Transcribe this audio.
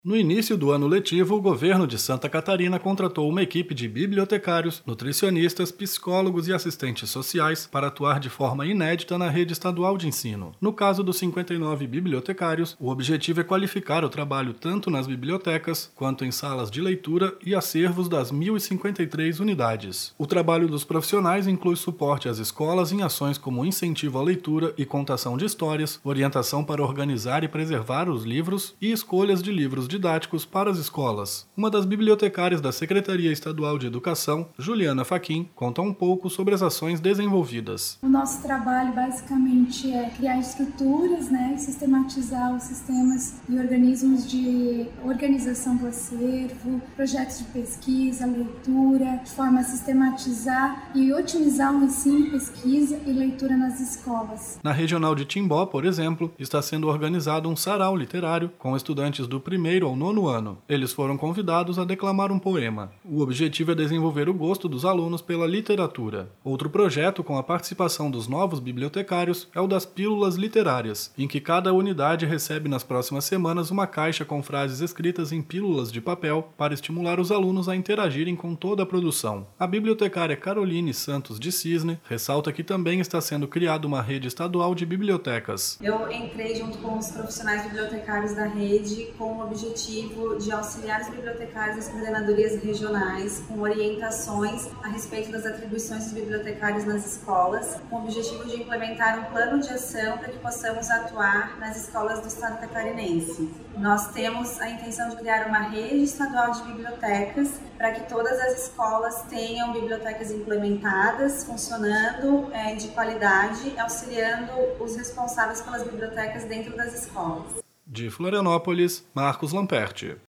No início do ano letivo, o governo de Santa Catarina contratou uma equipe de bibliotecários, nutricionistas, psicólogos e assistentes sociais para atuar de forma inédita na rede estadual de ensino. No caso dos 59 bibliotecários, o objetivo é qualificar o trabalho tanto nas bibliotecas quanto em salas de leitura e acervos das 1.053 unidades. O trabalho dos profissionais inclui suporte às escolas em ações como incentivo à leitura e contação de histórias, orientação para organizar e preservar os livros e escolhas de livros didáticos para as escolas. Uma das bibliotecárias da Secretaria Estadual de Educação, Juliana Fachin, conta um pouco sobre as ações desenvolvidas. O nosso trabalho basicamente é criar estruturas, e sistematizar os sistemas e organismos de organização do acervo, projetos de pesquisa, leitura, de forma a sistematizar e otimizar o ensino, pesquisa e leitura nas escolas. Na regional de Timbó, por exemplo, está sendo organizado um sarau literário com estudantes do primeiro ao nono ano. Eles foram convidados a declamar um poema. O objetivo é desenvolver o gosto dos alunos pela literatura. Outro projeto com a participação dos novos bibliotecários é o das pílulas literárias, em que cada unidade recebe nas próximas semanas uma caixa com frases escritas em pílulas de papel para estimular os alunos a interagirem com toda a produção. A bibliotecária Caroline Santos de Cisne ressalta que também está sendo criada uma rede estadual de bibliotecas. Eu entrei junto com os profissionais bibliotecários da rede com o objetivo de auxiliar os bibliotecários das coordenadorias regionais com orientações a respeito das atribuições dos bibliotecários nas escolas, com o objetivo de implementar um plano de ação para que possamos atuar nas escolas do estado catarinense. Nós temos a intenção de criar uma rede estadual de bibliotecas para que todas as escolas tenham bibliotecas implementadas, funcionando de qualidade, auxiliando os responsáveis pelas bibliotecas dentro das escolas. De Florianópolis, Marcos Lamperti.